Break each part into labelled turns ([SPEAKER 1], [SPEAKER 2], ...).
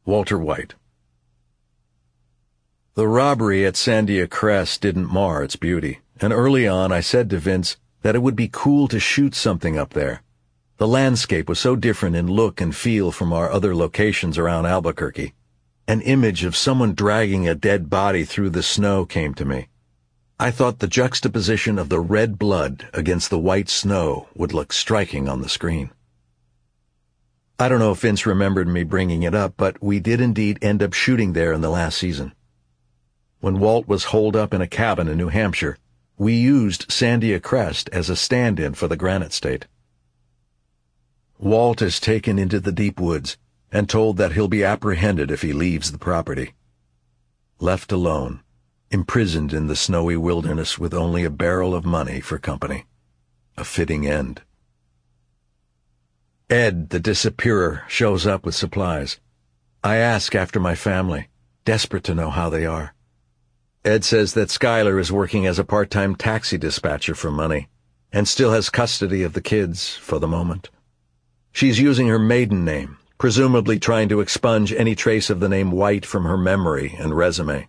[SPEAKER 1] Walter White. The robbery at Sandia Crest didn't mar its beauty, and early on I said to Vince that it would be cool to shoot something up there. The landscape was so different in look and feel from our other locations around Albuquerque. An image of someone dragging a dead body through the snow came to me. I thought the juxtaposition of the red blood against the white snow would look striking on the screen. I don't know if Vince remembered me bringing it up, but we did indeed end up shooting there in the last season. When Walt was holed up in a cabin in New Hampshire, we used Sandia Crest as a stand-in for the Granite State. Walt is taken into the deep woods and told that he'll be apprehended if he leaves the property. Left alone, imprisoned in the snowy wilderness with only a barrel of money for company. A fitting end. Ed, the disappearer, shows up with supplies. I ask after my family, desperate to know how they are. Ed says that Skylar is working as a part-time taxi dispatcher for money, and still has custody of the kids for the moment. She's using her maiden name, presumably trying to expunge any trace of the name White from her memory and resume.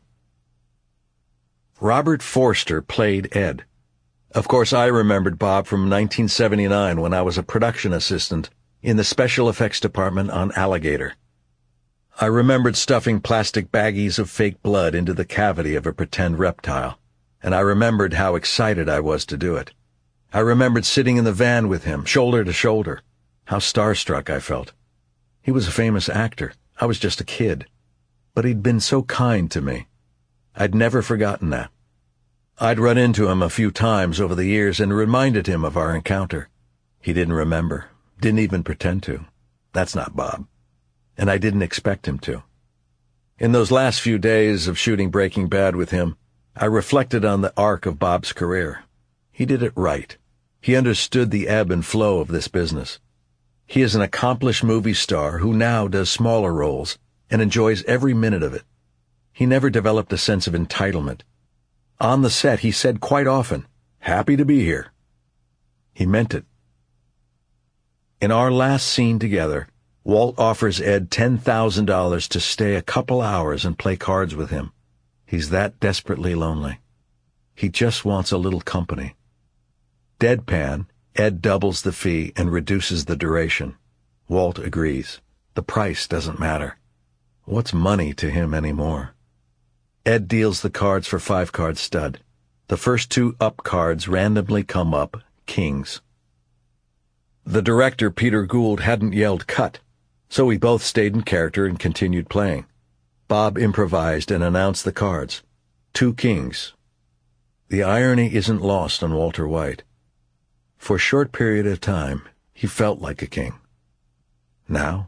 [SPEAKER 1] Robert Forster played Ed. Of course, I remembered Bob from 1979 when I was a production assistant in the special effects department on Alligator. I remembered stuffing plastic baggies of fake blood into the cavity of a pretend reptile, and I remembered how excited I was to do it. I remembered sitting in the van with him, shoulder to shoulder, how starstruck I felt. He was a famous actor. I was just a kid. But he'd been so kind to me. I'd never forgotten that. I'd run into him a few times over the years and reminded him of our encounter. He didn't remember, didn't even pretend to. That's not Bob. And I didn't expect him to. In those last few days of shooting Breaking Bad with him, I reflected on the arc of Bob's career. He did it right. He understood the ebb and flow of this business. He is an accomplished movie star who now does smaller roles and enjoys every minute of it. He never developed a sense of entitlement. On the set, he said quite often, "Happy to be here." He meant it. In our last scene together, Walt offers Ed $10,000 to stay a couple hours and play cards with him. He's that desperately lonely. He just wants a little company. Deadpan, Ed doubles the fee and reduces the duration. Walt agrees. The price doesn't matter. What's money to him anymore? Ed deals the cards for 5-card stud. The first 2 up cards randomly come up, kings. The director, Peter Gould, hadn't yelled cut, so we both stayed in character and continued playing. Bob improvised and announced the cards. 2 kings. The irony isn't lost on Walter White. For a short period of time, he felt like a king. Now?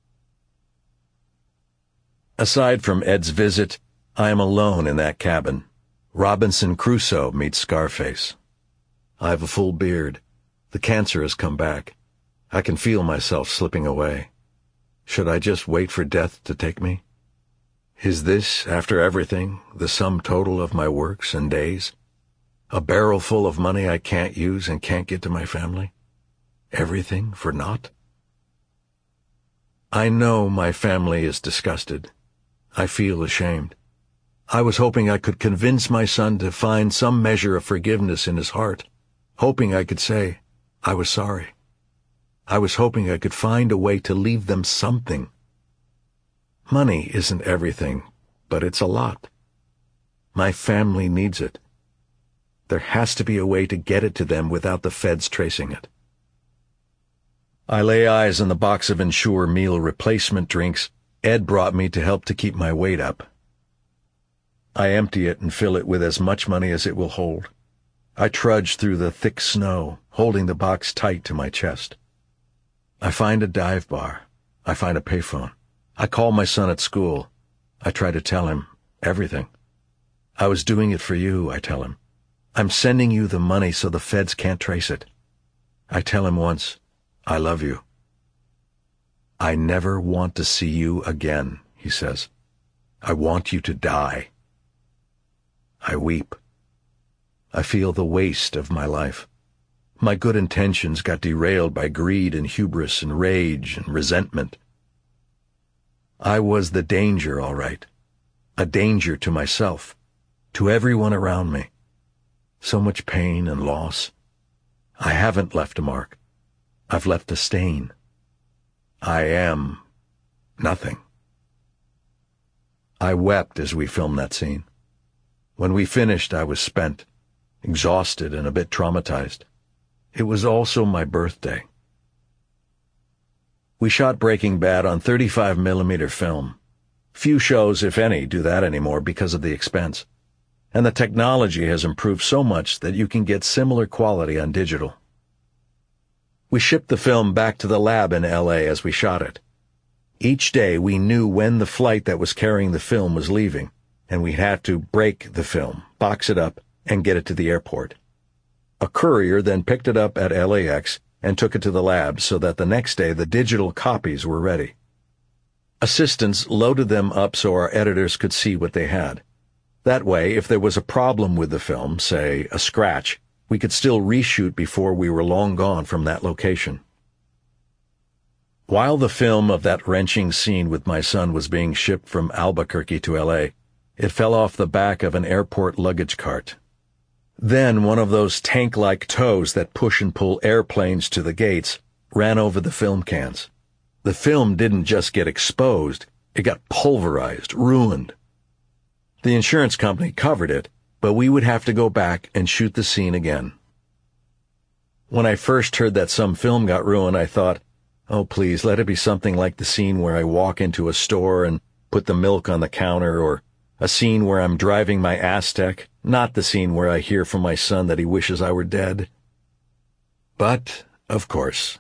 [SPEAKER 1] Aside from Ed's visit, I am alone in that cabin. Robinson Crusoe meets Scarface. I have a full beard. The cancer has come back. I can feel myself slipping away. Should I just wait for death to take me? Is this, after everything, the sum total of my works and days? A barrel full of money I can't use and can't get to my family? Everything for naught? I know my family is disgusted. I feel ashamed. I was hoping I could convince my son to find some measure of forgiveness in his heart, hoping I could say, I was sorry. I was hoping I could find a way to leave them something. Money isn't everything, but it's a lot. My family needs it. There has to be a way to get it to them without the feds tracing it. I lay eyes on the box of Ensure meal replacement drinks Ed brought me to help to keep my weight up. I empty it and fill it with as much money as it will hold. I trudge through the thick snow, holding the box tight to my chest. I find a dive bar. I find a payphone. I call my son at school. I try to tell him everything. I was doing it for you, I tell him. I'm sending you the money so the feds can't trace it. I tell him once, I love you. I never want to see you again, he says. I want you to die. I weep. I feel the waste of my life. My good intentions got derailed by greed and hubris and rage and resentment. I was the danger, all right. A danger to myself, to everyone around me. So much pain and loss. I haven't left a mark. I've left a stain. I am nothing. I wept as we filmed that scene. When we finished, I was spent, exhausted and a bit traumatized. It was also my birthday. We shot Breaking Bad on 35mm film. Few shows, if any, do that anymore because of the expense. And the technology has improved so much that you can get similar quality on digital. We shipped the film back to the lab in LA as we shot it. Each day we knew when the flight that was carrying the film was leaving, and we'd have to break the film, box it up, and get it to the airport. A courier then picked it up at LAX and took it to the lab so that the next day the digital copies were ready. Assistants loaded them up so our editors could see what they had. That way, if there was a problem with the film, say a scratch, we could still reshoot before we were long gone from that location. While the film of that wrenching scene with my son was being shipped from Albuquerque to LA, it fell off the back of an airport luggage cart. Then one of those tank-like tows that push and pull airplanes to the gates ran over the film cans. The film didn't just get exposed, it got pulverized, ruined. The insurance company covered it, but we would have to go back and shoot the scene again. When I first heard that some film got ruined, I thought, oh please, let it be something like the scene where I walk into a store and put the milk on the counter, or a scene where I'm driving my Aztek, not the scene where I hear from my son that he wishes I were dead. But, of course.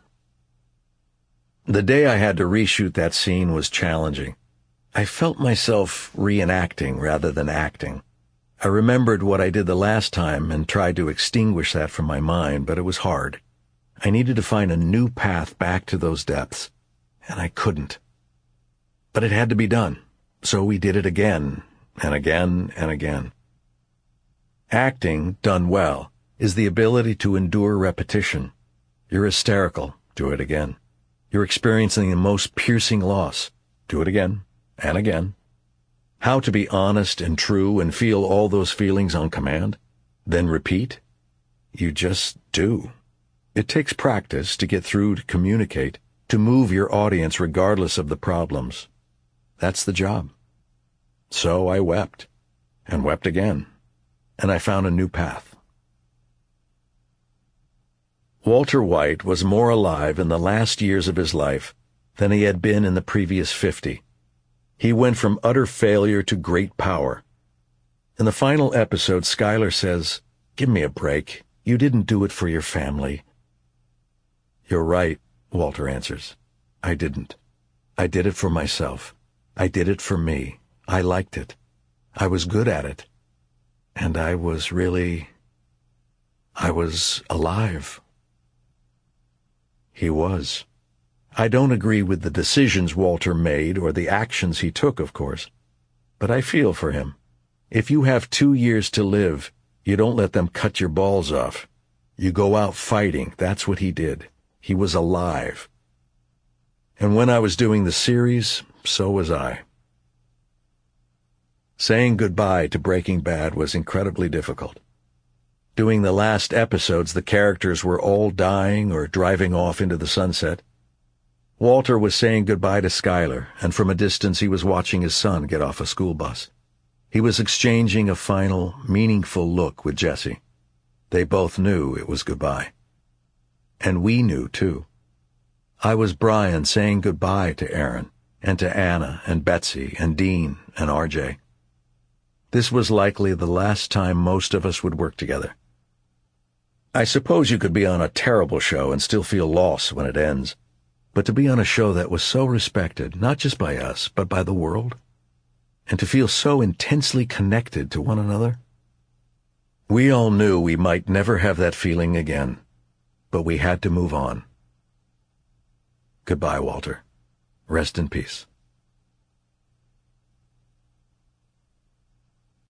[SPEAKER 1] The day I had to reshoot that scene was challenging. I felt myself reenacting rather than acting. I remembered what I did the last time and tried to extinguish that from my mind, but it was hard. I needed to find a new path back to those depths, and I couldn't. But it had to be done, so we did it again, and again, and again. Acting, done well, is the ability to endure repetition. You're hysterical, do it again. You're experiencing the most piercing loss, do it again, and again. How to be honest and true and feel all those feelings on command, then repeat? You just do. It takes practice to get through, to communicate, to move your audience regardless of the problems. That's the job. So I wept, and wept again, and I found a new path. Walter White was more alive in the last years of his life than he had been in the previous 50. He went from utter failure to great power. In the final episode, Skyler says, "Give me a break. You didn't do it for your family." "You're right," Walter answers. "I didn't. I did it for myself. I did it for me. I liked it. I was good at it. And I was alive." He was. I don't agree with the decisions Walter made or the actions he took, of course. But I feel for him. If you have 2 years to live, you don't let them cut your balls off. You go out fighting. That's what he did. He was alive. And when I was doing the series, so was I. Saying goodbye to Breaking Bad was incredibly difficult. Doing the last episodes, the characters were all dying or driving off into the sunset. Walter was saying goodbye to Skyler, and from a distance he was watching his son get off a school bus. He was exchanging a final, meaningful look with Jesse. They both knew it was goodbye. And we knew, too. I was Brian saying goodbye to Aaron, and to Anna, and Betsy, and Dean, and RJ. This was likely the last time most of us would work together. I suppose you could be on a terrible show and still feel lost when it ends, but to be on a show that was so respected, not just by us, but by the world, and to feel so intensely connected to one another? We all knew we might never have that feeling again, but we had to move on. Goodbye, Walter. Rest in peace.